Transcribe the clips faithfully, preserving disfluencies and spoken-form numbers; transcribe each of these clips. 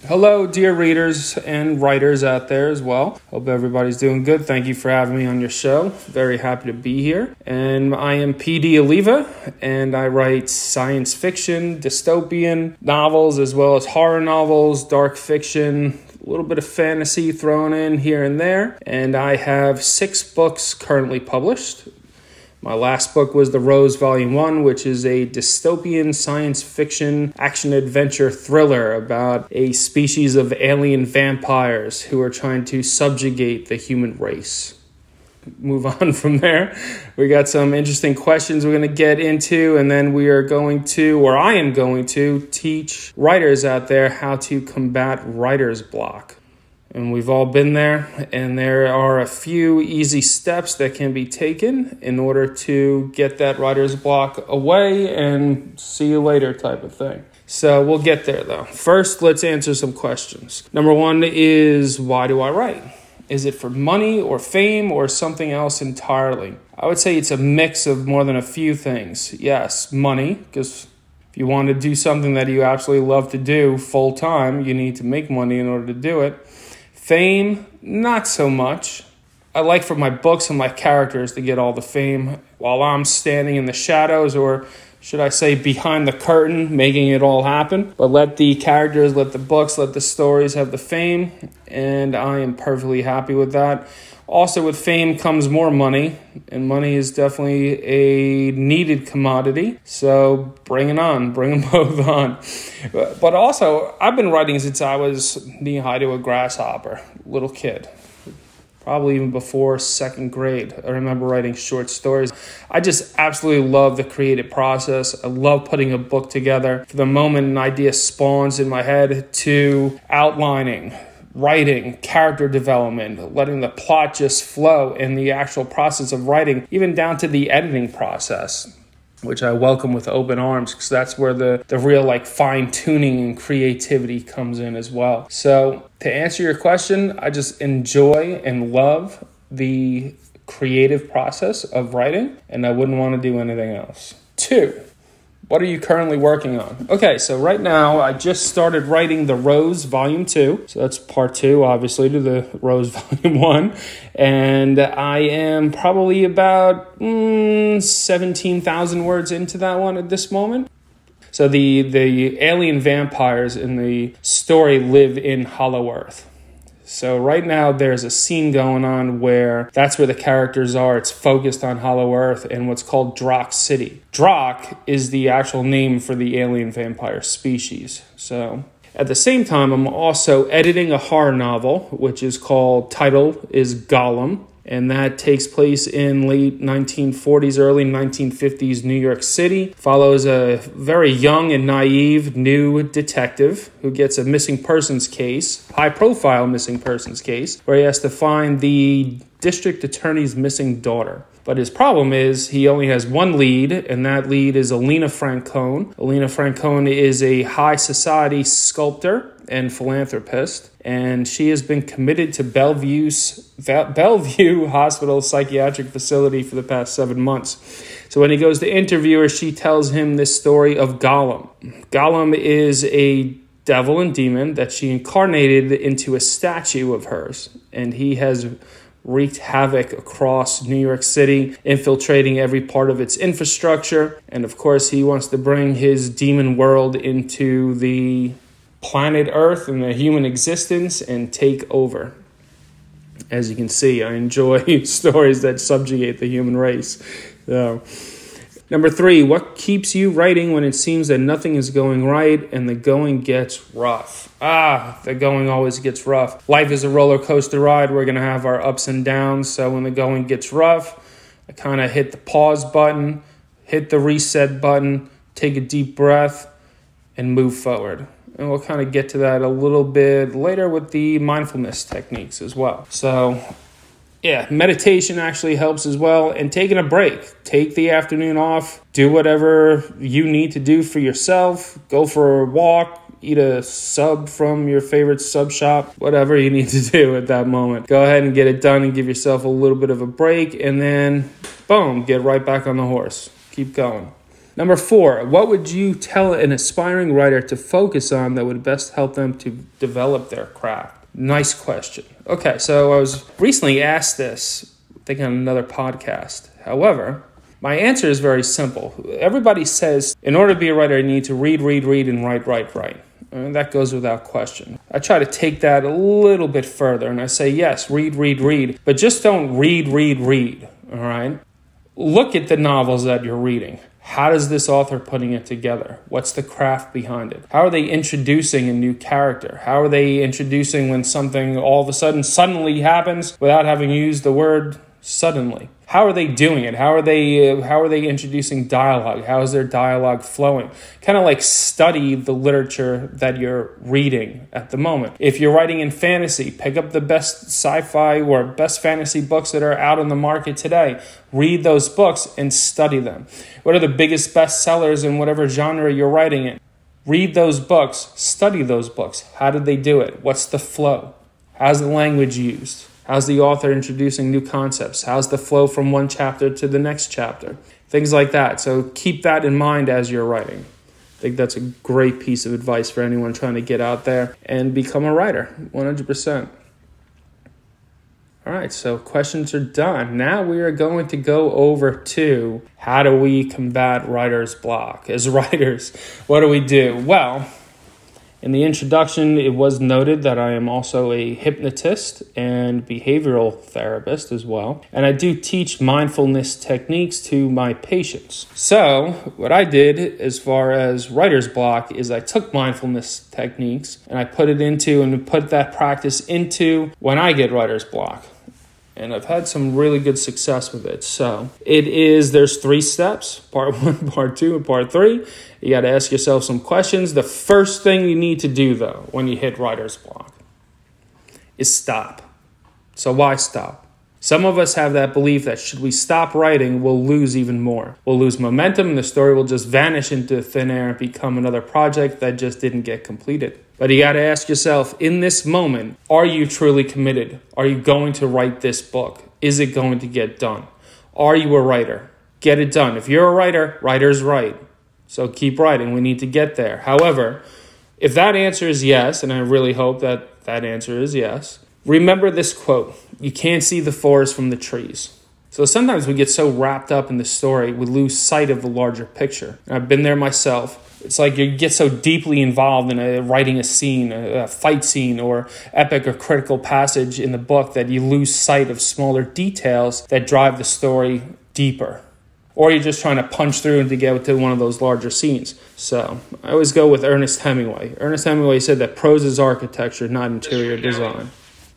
Hello, dear readers and writers out there as well. Hope everybody's doing good. Thank you for having me on your show. Very happy to be here. And I am P D Oliva, and I write science fiction, dystopian novels, as well as horror novels, dark fiction, a little bit of fantasy thrown in here and there. And I have six books currently published. My last book was The Rose Volume one, which is a dystopian science fiction action-adventure thriller about a species of alien vampires who are trying to subjugate the human race. Move on from there. We got some interesting questions we're going to get into, and then we are going to, or I am going to, teach writers out there how to combat writer's block. And we've all been there, and there are a few easy steps that can be taken in order to get that writer's block away and see you later type of thing. So we'll get there, though. First, let's answer some questions. Number one is, why do I write? Is it for money or fame or something else entirely? I would say it's a mix of more than a few things. Yes, money, because if you want to do something that you absolutely love to do full time, you need to make money in order to do it. Fame, not so much. I like for my books and my characters to get all the fame while I'm standing in the shadows, or should I say behind the curtain, making it all happen. But let the characters, let the books, let the stories have the fame, and I am perfectly happy with that. Also, with fame comes more money, and money is definitely a needed commodity. So bring it on, bring them both on. But also, I've been writing since I was knee-high to a grasshopper, little kid. Probably even before second grade. I remember writing short stories. I just absolutely love the creative process. I love putting a book together. From the moment an idea spawns in my head to outlining, writing, character development, letting the plot just flow, and the actual process of writing, even down to the editing process, which I welcome with open arms, because that's where the, the real like fine-tuning and creativity comes in as well. So to answer your question, I just enjoy and love the creative process of writing, and I wouldn't want to do anything else. Two, what are you currently working on? Okay, so right now I just started writing The Rose Volume two. So that's part two, obviously, to The Rose Volume one. And I am probably about mm, seventeen thousand words into that one at this moment. So the, the alien vampires in the story live in Hollow Earth. So right now there's a scene going on where that's where the characters are. It's focused on Hollow Earth and what's called Drakh City. Drakh is the actual name for the alien vampire species. So at the same time, I'm also editing a horror novel, which is called, title is Golem. And that takes place in late nineteen forties, early nineteen fifties New York City. Follows a very young and naive new detective who gets a missing persons case, high-profile missing persons case, where he has to find the district attorney's missing daughter. But his problem is he only has one lead, and that lead is Elena Francone. Elena Francone is a high society sculptor and philanthropist, and she has been committed to Bellevue's, Bellevue Hospital Psychiatric Facility for the past seven months. So when he goes to interview her, she tells him this story of Golem. Golem is a devil and demon that she incarnated into a statue of hers, and he has wreaked havoc across New York City, infiltrating every part of its infrastructure. And of course, he wants to bring his demon world into the planet Earth and the human existence and take over. As you can see, I enjoy stories that subjugate the human race. So, number three, what keeps you writing when it seems that nothing is going right and the going gets rough? Ah, the going always gets rough. Life is a roller coaster ride. We're going to have our ups and downs. So when the going gets rough, I kind of hit the pause button, hit the reset button, take a deep breath, and move forward. And we'll kind of get to that a little bit later with the mindfulness techniques as well. So yeah, meditation actually helps as well. And taking a break. Take the afternoon off. Do whatever you need to do for yourself. Go for a walk. Eat a sub from your favorite sub shop. Whatever you need to do at that moment. Go ahead and get it done and give yourself a little bit of a break. And then, boom, get right back on the horse. Keep going. Number four, what would you tell an aspiring writer to focus on that would best help them to develop their craft? Nice question. Okay, so I was recently asked this, I think on another podcast. However, my answer is very simple. Everybody says, in order to be a writer, you need to read, read, read, and write, write, write. And that goes without question. I try to take that a little bit further, and I say, yes, read, read, read, but just don't read, read, read, all right? Look at the novels that you're reading. How does this author putting it together? What's the craft behind it? How are they introducing a new character? How are they introducing when something all of a sudden suddenly happens without having used the word suddenly? How are they doing it? How are they uh, how are they introducing dialogue? How is their dialogue flowing? Kind of like study the literature that you're reading at the moment. If you're writing in fantasy, pick up the best sci-fi or best fantasy books that are out on the market today. Read those books and study them. What are the biggest bestsellers in whatever genre you're writing in? Read those books, study those books. How did they do it? What's the flow? How's the language used? How's the author introducing new concepts? How's the flow from one chapter to the next chapter? Things like that. So keep that in mind as you're writing. I think that's a great piece of advice for anyone trying to get out there and become a writer, one hundred percent. All right, so questions are done. Now we are going to go over to how do we combat writer's block? As writers, what do we do? Well, in the introduction, it was noted that I am also a hypnotist and behavioral therapist as well. And I do teach mindfulness techniques to my patients. So what I did as far as writer's block is I took mindfulness techniques and I put it into and put that practice into when I get writer's block. And I've had some really good success with it. So it is, there's three steps, part one, part two, and part three. You got to ask yourself some questions. The first thing you need to do, though, when you hit writer's block is stop. So why stop? Some of us have that belief that should we stop writing, we'll lose even more. We'll lose momentum and the story will just vanish into thin air and become another project that just didn't get completed. But you got to ask yourself, in this moment, are you truly committed? Are you going to write this book? Is it going to get done? Are you a writer? Get it done. If you're a writer, writers write. So keep writing. We need to get there. However, if that answer is yes, and I really hope that that answer is yes, remember this quote: you can't see the forest from the trees. So sometimes we get so wrapped up in the story, we lose sight of the larger picture. And I've been there myself. It's like you get so deeply involved in a, writing a scene, a, a fight scene, or epic or critical passage in the book that you lose sight of smaller details that drive the story deeper. Or you're just trying to punch through and to get to one of those larger scenes. So I always go with Ernest Hemingway. Ernest Hemingway said that prose is architecture, not interior design.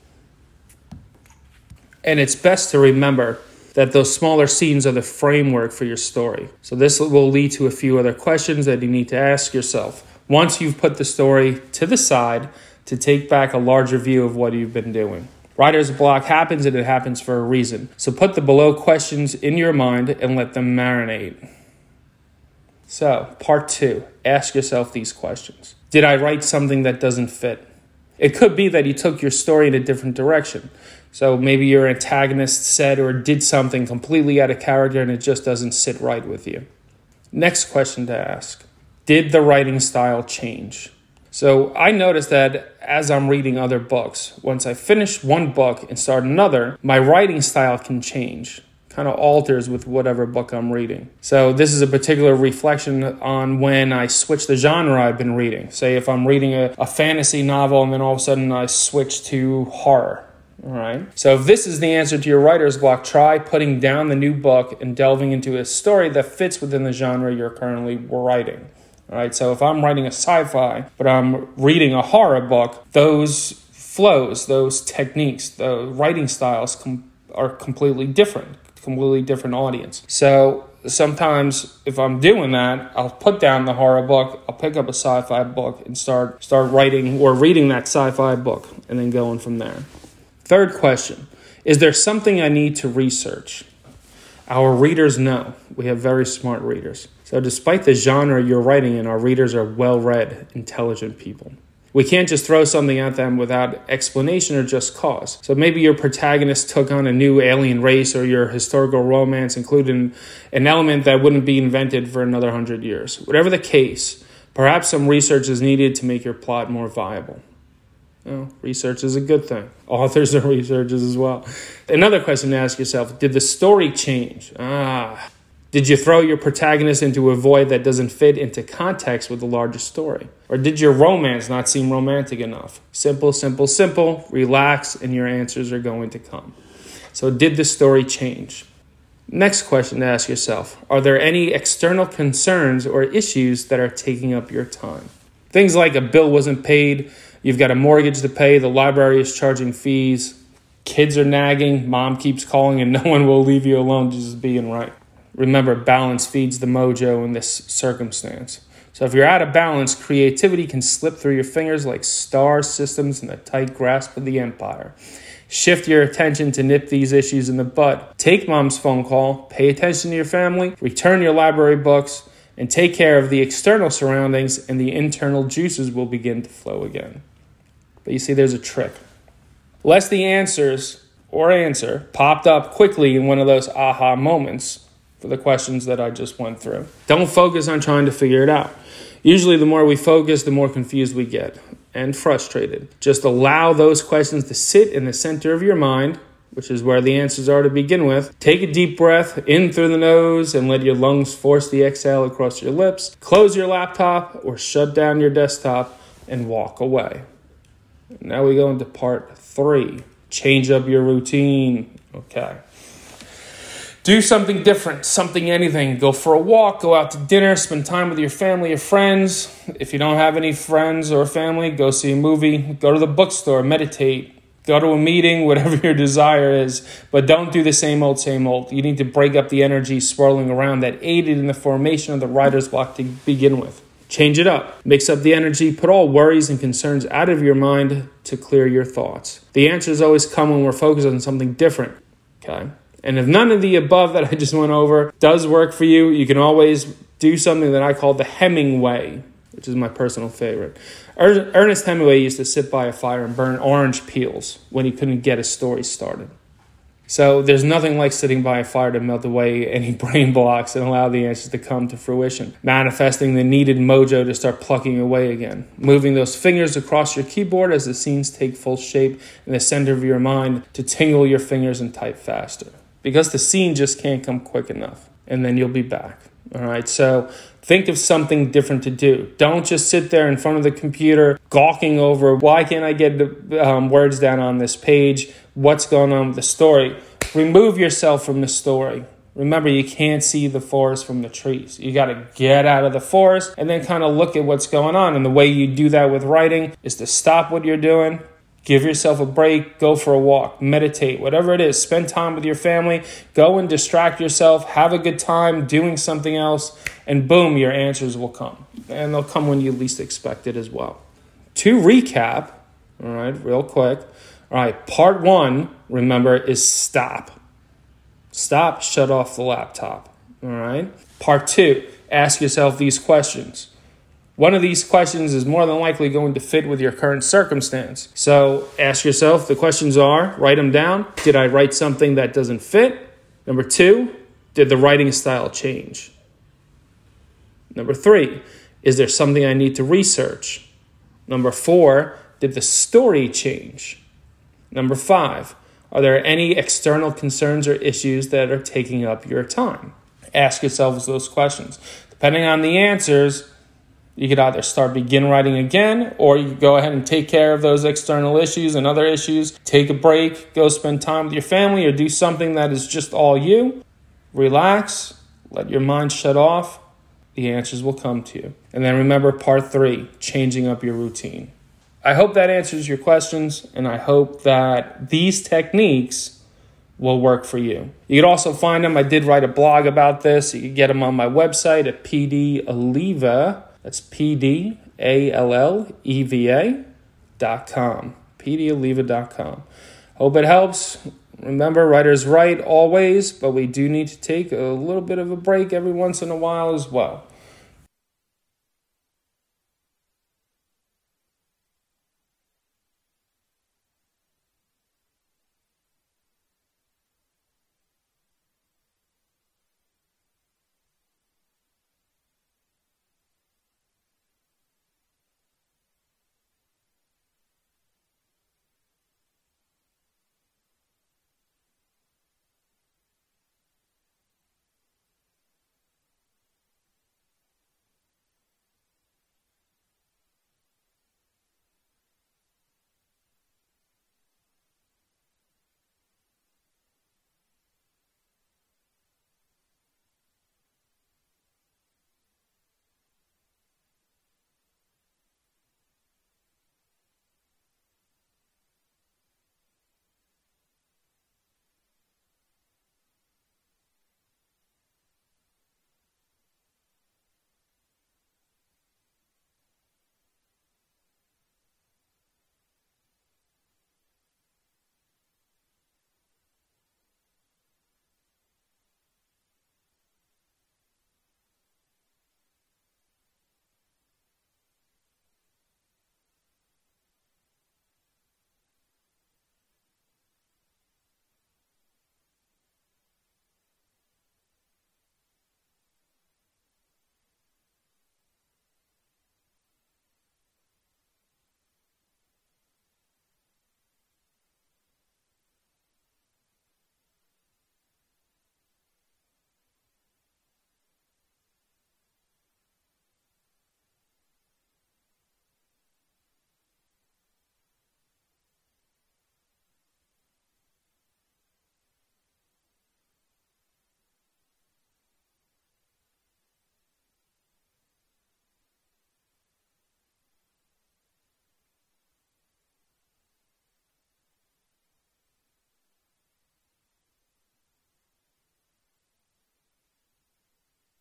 And it's best to remember that those smaller scenes are the framework for your story. So this will lead to a few other questions that you need to ask yourself once you've put the story to the side to take back a larger view of what you've been doing. Writer's block happens and it happens for a reason. So put the below questions in your mind and let them marinate. So, part two, ask yourself these questions. Did I write something that doesn't fit? It could be that you took your story in a different direction. So maybe your antagonist said or did something completely out of character and it just doesn't sit right with you. Next question to ask. Did the writing style change? So I noticed that as I'm reading other books, once I finish one book and start another, my writing style can change. Kind of alters with whatever book I'm reading. So this is a particular reflection on when I switch the genre I've been reading. Say if I'm reading a, a fantasy novel and then all of a sudden I switch to horror. All right. So if this is the answer to your writer's block, try putting down the new book and delving into a story that fits within the genre you're currently writing. All right. So if I'm writing a sci-fi, but I'm reading a horror book, those flows, those techniques, the writing styles com- are completely different, completely different audience. So sometimes if I'm doing that, I'll put down the horror book, I'll pick up a sci-fi book and start start writing or reading that sci-fi book and then going from there. Third question, is there something I need to research? Our readers know. We have very smart readers. So despite the genre you're writing in, our readers are well-read, intelligent people. We can't just throw something at them without explanation or just cause. So maybe your protagonist took on a new alien race, or your historical romance included an element that wouldn't be invented for another hundred years. Whatever the case, perhaps some research is needed to make your plot more viable. Well, research is a good thing. Authors are researchers as well. Another question to ask yourself, did the story change? Ah, did you throw your protagonist into a void that doesn't fit into context with the larger story? Or did your romance not seem romantic enough? Simple, simple, simple. Relax, and your answers are going to come. So did the story change? Next question to ask yourself, are there any external concerns or issues that are taking up your time? Things like a bill wasn't paid, you've got a mortgage to pay, the library is charging fees, kids are nagging, mom keeps calling, and no one will leave you alone just being right. Remember, balance feeds the mojo in this circumstance. So if you're out of balance, creativity can slip through your fingers like star systems in a tight grasp of the empire. Shift your attention to nip these issues in the bud. Take mom's phone call, pay attention to your family, return your library books, and take care of the external surroundings, and the internal juices will begin to flow again. But you see, there's a trick. Lest the answers or answer popped up quickly in one of those aha moments for the questions that I just went through. Don't focus on trying to figure it out. Usually the more we focus, the more confused we get and frustrated. Just allow those questions to sit in the center of your mind, which is where the answers are to begin with. Take a deep breath in through the nose and let your lungs force the exhale across your lips. Close your laptop or shut down your desktop and walk away. Now we go into part three. Change up your routine. Okay. Do something different, something, anything. Go for a walk, go out to dinner, spend time with your family or friends. If you don't have any friends or family, go see a movie, go to the bookstore, meditate, go to a meeting, whatever your desire is. But don't do the same old, same old. You need to break up the energy swirling around that aided in the formation of the writer's block to begin with. Change it up. Mix up the energy. Put all worries and concerns out of your mind to clear your thoughts. The answers always come when we're focused on something different. Okay? And if none of the above that I just went over does work for you, you can always do something that I call the Hemingway, which is my personal favorite. Er- Ernest Hemingway used to sit by a fire and burn orange peels when he couldn't get a story started. So there's nothing like sitting by a fire to melt away any brain blocks and allow the answers to come to fruition. Manifesting the needed mojo to start plucking away again. Moving those fingers across your keyboard as the scenes take full shape in the center of your mind to tingle your fingers and type faster. Because the scene just can't come quick enough. And then you'll be back. All right, so think of something different to do. Don't just sit there in front of the computer gawking over, why can't I get the um, words down on this page? What's going on with the story? Remove yourself from the story. Remember, you can't see the forest from the trees. You got to get out of the forest and then kind of look at what's going on. And the way you do that with writing is to stop what you're doing. Give yourself a break, go for a walk, meditate, whatever it is. Spend time with your family, go and distract yourself, have a good time doing something else, and boom, your answers will come. And they'll come when you least expect it as well. To recap, all right, real quick. All right, part one, remember, is stop. Stop, shut off the laptop, all right? Part two, ask yourself these questions. One of these questions is more than likely going to fit with your current circumstance. So ask yourself, the questions are, write them down. Did I write something that doesn't fit? Number two, did the writing style change? Number three, is there something I need to research? Number four, did the story change? Number five, are there any external concerns or issues that are taking up your time? Ask yourselves those questions. Depending on the answers, you could either start begin writing again, or you could go ahead and take care of those external issues and other issues. Take a break, go spend time with your family, or do something that is just all you. Relax, let your mind shut off. The answers will come to you. And then remember part three, changing up your routine. I hope that answers your questions, and I hope that these techniques will work for you. You can also find them. I did write a blog about this. You can get them on my website at P D Alleva. That's P D A L L E V A dot com. P D Alleva dot com. Hope it helps. Remember, writers write always, but we do need to take a little bit of a break every once in a while as well.